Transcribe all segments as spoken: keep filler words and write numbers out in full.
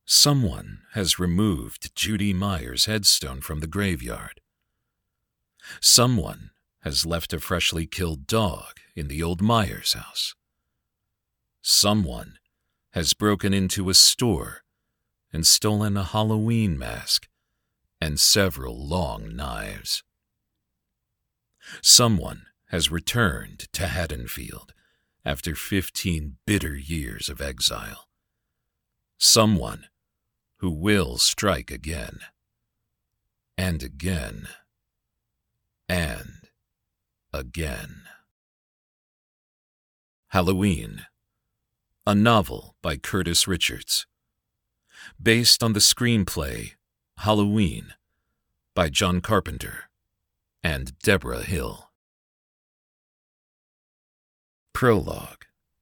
Someone has removed Judy Meyer's headstone from the graveyard. Someone has left a freshly killed dog in the old Myers house. Someone has broken into a store and stolen a Halloween mask and several long knives. Someone has returned to Haddonfield after fifteen bitter years of exile. Someone who will strike again, and again, and again. Halloween, a novel by Curtis Richards, based on the screenplay Halloween by John Carpenter and Deborah Hill. Prologue.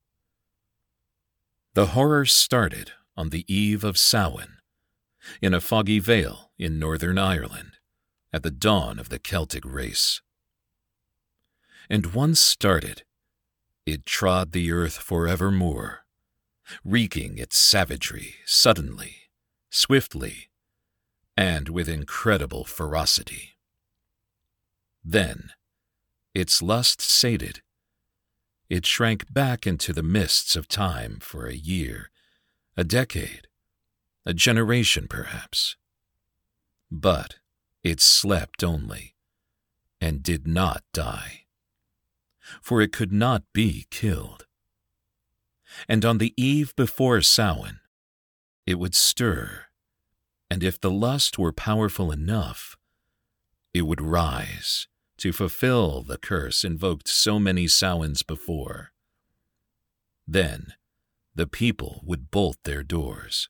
The horror started on the eve of Samhain, in a foggy vale in Northern Ireland, at the dawn of the Celtic race. And once started, it trod the earth forevermore, wreaking its savagery suddenly, swiftly, and with incredible ferocity. Then, its lust sated, it shrank back into the mists of time for a year, a decade, a generation perhaps. But it slept only, and did not die, for it could not be killed. And on the eve before Samhain, it would stir, and if the lust were powerful enough, it would rise to fulfill the curse invoked so many Samhains before. Then the people would bolt their doors.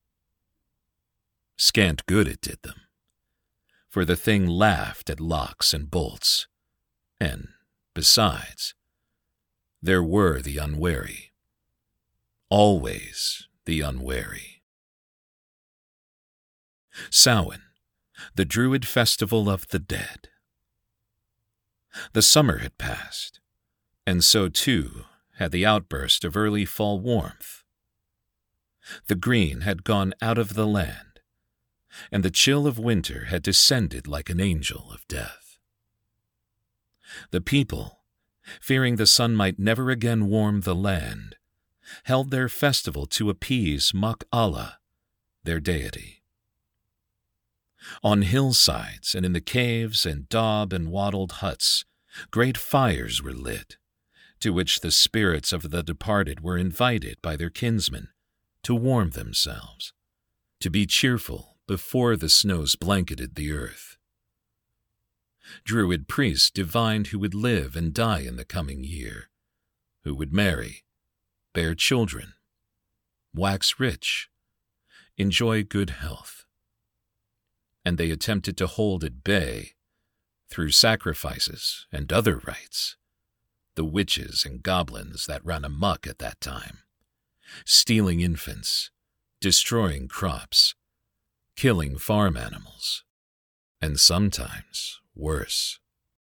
Scant good it did them, for the thing laughed at locks and bolts, and, besides, there were the unwary, always the unwary. Samhain, the Druid festival of the dead. The summer had passed, and so too had the outburst of early fall warmth. The green had gone out of the land, and the chill of winter had descended like an angel of death. The people, fearing the sun might never again warm the land, held their festival to appease Muck Allah, their deity. On hillsides and in the caves and daub and wattled huts, great fires were lit, to which the spirits of the departed were invited by their kinsmen to warm themselves, to be cheerful before the snows blanketed the earth. Druid priests divined who would live and die in the coming year, who would marry, bear children, wax rich, enjoy good health. And they attempted to hold at bay, through sacrifices and other rites, the witches and goblins that ran amok at that time, stealing infants, destroying crops, killing farm animals, and sometimes worse.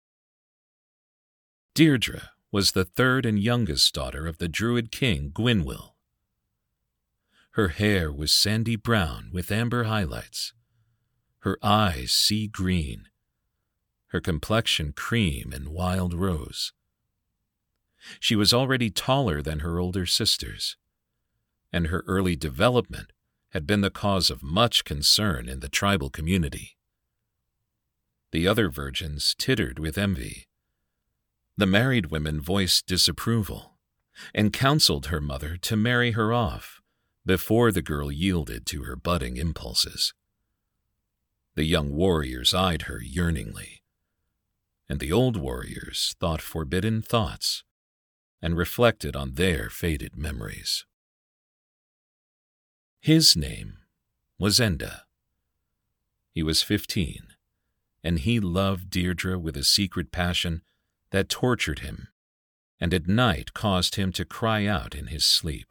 Deirdre was the third and youngest daughter of the Druid king Gwynwill. Her hair was sandy brown with amber highlights, her eyes sea green, her complexion cream and wild rose. She was already taller than her older sisters, and her early development had been the cause of much concern in the tribal community. The other virgins tittered with envy. The married women voiced disapproval and counseled her mother to marry her off before the girl yielded to her budding impulses. The young warriors eyed her yearningly, and the old warriors thought forbidden thoughts and reflected on their faded memories. His name was Enda. He was fifteen, and he loved Deirdre with a secret passion that tortured him and at night caused him to cry out in his sleep.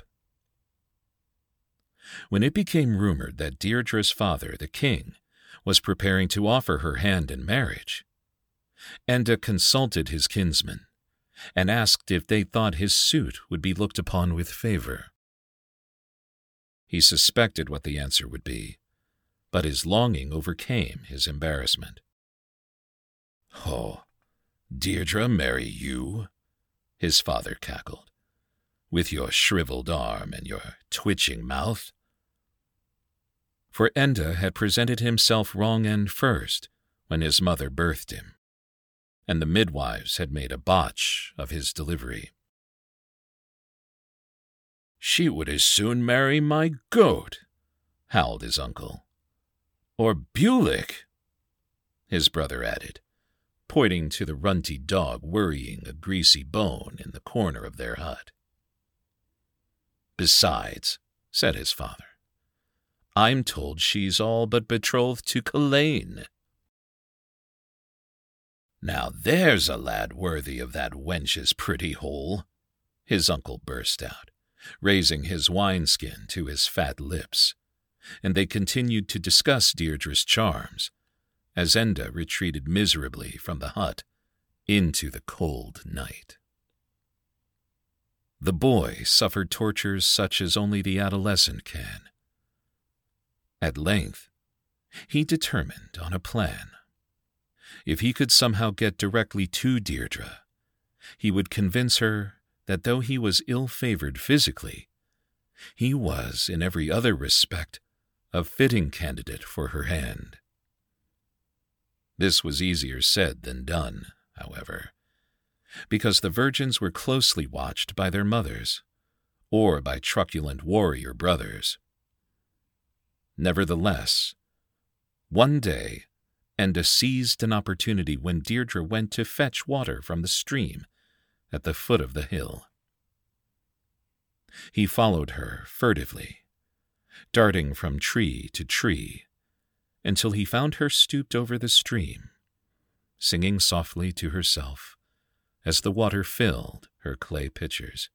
When it became rumored that Deirdre's father, the king, was preparing to offer her hand in marriage, Enda consulted his kinsmen and asked if they thought his suit would be looked upon with favor. He suspected what the answer would be, but his longing overcame his embarrassment. "Oh, Deirdre marry you?" his father cackled. "With your shriveled arm and your twitching mouth?" For Enda had presented himself wrong end first when his mother birthed him, and the midwives had made a botch of his delivery. "She would as soon marry my goat," howled his uncle. "Or Bulik," his brother added, pointing to the runty dog worrying a greasy bone in the corner of their hut. "Besides," said his father, "I'm told she's all but betrothed to Culain." "Now there's a lad worthy of that wench's pretty hole," his uncle burst out, raising his wineskin to his fat lips, and they continued to discuss Deirdre's charms, as Enda retreated miserably from the hut into the cold night. The boy suffered tortures such as only the adolescent can. At length, he determined on a plan. If he could somehow get directly to Deirdre, he would convince her that though he was ill-favored physically, he was, in every other respect, a fitting candidate for her hand. This was easier said than done, however, because the virgins were closely watched by their mothers, or by truculent warrior brothers. Nevertheless, one day, Enda seized an opportunity when Deirdre went to fetch water from the stream at the foot of the hill. He followed her furtively, darting from tree to tree, until he found her stooped over the stream, singing softly to herself as the water filled her clay pitchers.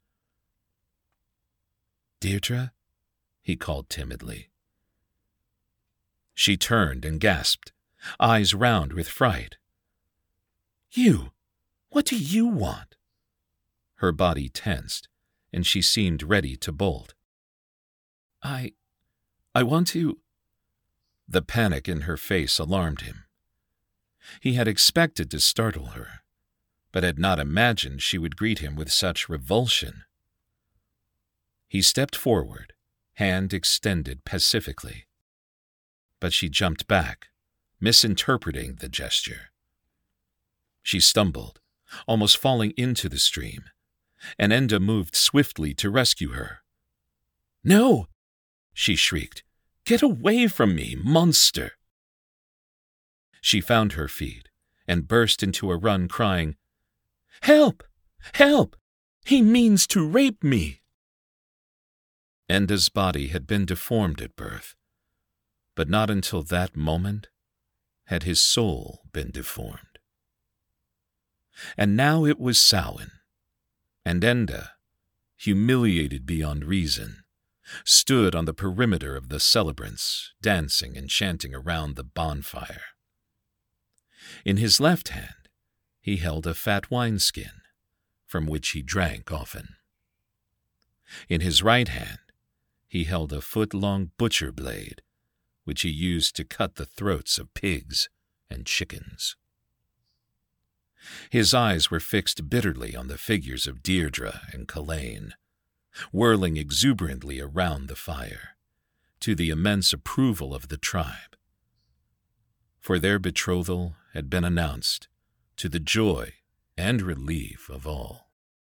"Deirdre?" he called timidly. She turned and gasped, eyes round with fright. "You! What do you want?" Her body tensed, and she seemed ready to bolt. I... I want to... The panic in her face alarmed him. He had expected to startle her, but had not imagined she would greet him with such revulsion. He stepped forward, hand extended pacifically. But she jumped back, misinterpreting the gesture. She stumbled, almost falling into the stream, and Enda moved swiftly to rescue her. "No!" she shrieked. "Get away from me, monster!" She found her feet and burst into a run, crying, "Help! Help! He means to rape me!" Enda's body had been deformed at birth, but not until that moment had his soul been deformed. And now it was Samhain, and Enda, humiliated beyond reason, stood on the perimeter of the celebrants, dancing and chanting around the bonfire. In his left hand, he held a fat wineskin, from which he drank often. In his right hand, he held a foot-long butcher blade, which he used to cut the throats of pigs and chickens. His eyes were fixed bitterly on the figures of Deirdre and Culain, whirling exuberantly around the fire, to the immense approval of the tribe. For their betrothal had been announced, to the joy and relief of all.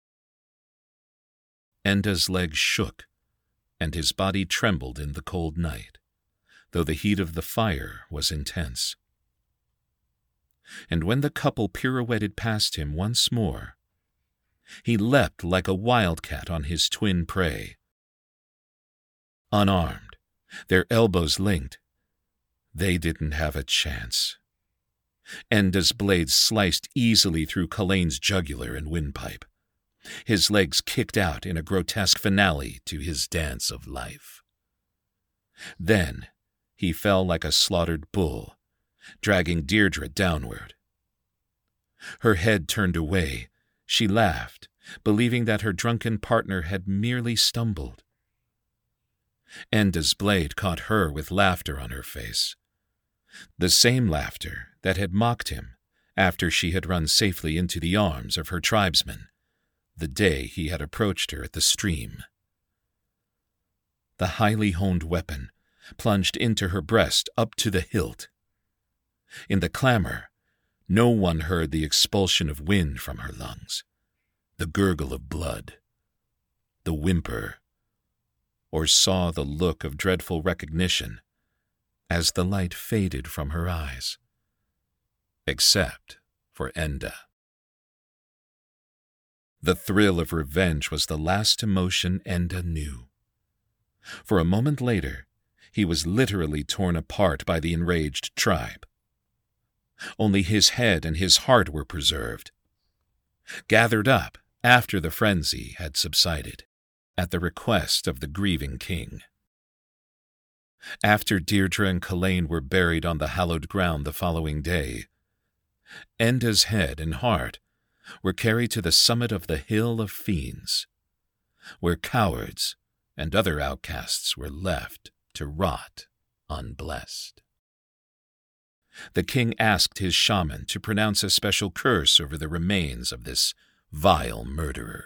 Enda's legs shook, and his body trembled in the cold night, though the heat of the fire was intense. And when the couple pirouetted past him once more, he leapt like a wildcat on his twin prey. Unarmed, their elbows linked, they didn't have a chance. Enda's blade sliced easily through Culain's jugular and windpipe. His legs kicked out in a grotesque finale to his dance of life. Then he fell like a slaughtered bull, dragging Deirdre downward. Her head turned away, she laughed, believing that her drunken partner had merely stumbled. Enda's blade caught her with laughter on her face, the same laughter that had mocked him after she had run safely into the arms of her tribesmen the day he had approached her at the stream. The highly honed weapon plunged into her breast up to the hilt. In the clamor, no one heard the expulsion of wind from her lungs, the gurgle of blood, the whimper, or saw the look of dreadful recognition as the light faded from her eyes, except for Enda. The thrill of revenge was the last emotion Enda knew. For a moment later, he was literally torn apart by the enraged tribe. Only his head and his heart were preserved, gathered up after the frenzy had subsided, at the request of the grieving king. After Deirdre and Calain were buried on the hallowed ground the following day, Enda's head and heart were carried to the summit of the Hill of Fiends, where cowards and other outcasts were left to rot unblessed. The king asked his shaman to pronounce a special curse over the remains of this vile murderer.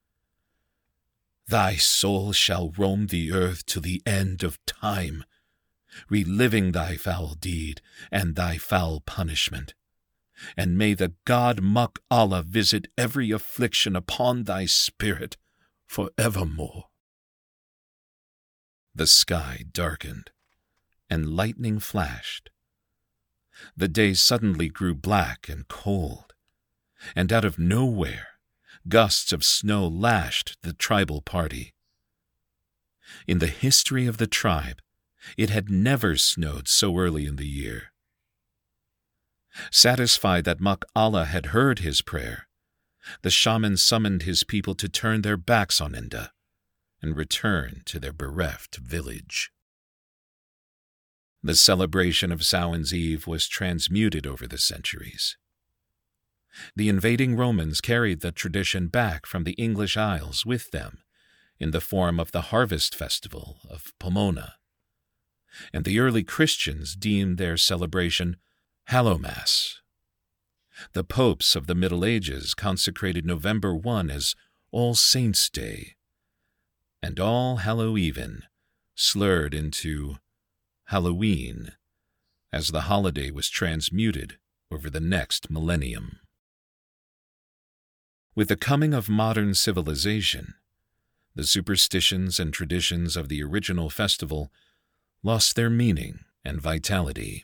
Thy soul shall roam the earth to the end of time, reliving thy foul deed and thy foul punishment. And may the god Muck Allah visit every affliction upon thy spirit for evermore. The sky darkened, and lightning flashed. The day suddenly grew black and cold, and out of nowhere, gusts of snow lashed the tribal party. In the history of the tribe, it had never snowed so early in the year. Satisfied that Muck Allah had heard his prayer, the shaman summoned his people to turn their backs on Enda and return to their bereft village. The celebration of Samhain's Eve was transmuted over the centuries. The invading Romans carried the tradition back from the English Isles with them in the form of the harvest festival of Pomona, and the early Christians deemed their celebration Hallowmass. The popes of the Middle Ages consecrated November first as All Saints' Day, and All Hallow Even slurred into Halloween as the holiday was transmuted over the next millennium. With the coming of modern civilization, the superstitions and traditions of the original festival lost their meaning and vitality.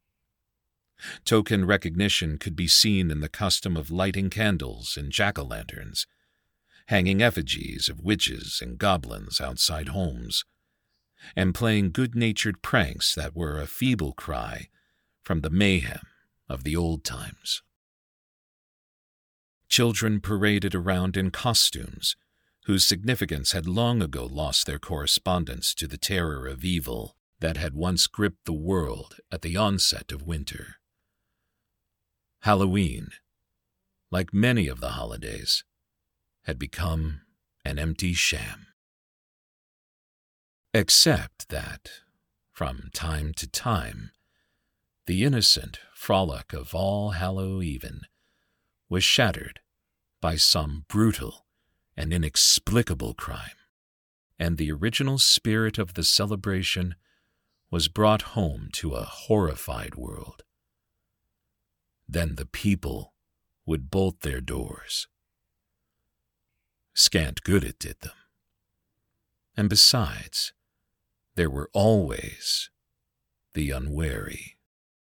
Token recognition could be seen in the custom of lighting candles and jack-o'-lanterns, hanging effigies of witches and goblins outside homes, and playing good-natured pranks that were a feeble cry from the mayhem of the old times. Children paraded around in costumes whose significance had long ago lost their correspondence to the terror of evil that had once gripped the world at the onset of winter. Halloween, like many of the holidays, had become an empty sham. Except that, from time to time, the innocent frolic of All Hallow Even was shattered by some brutal and inexplicable crime, and the original spirit of the celebration was brought home to a horrified world. Then the people would bolt their doors. Scant good it did them. And besides, there were always the unwary.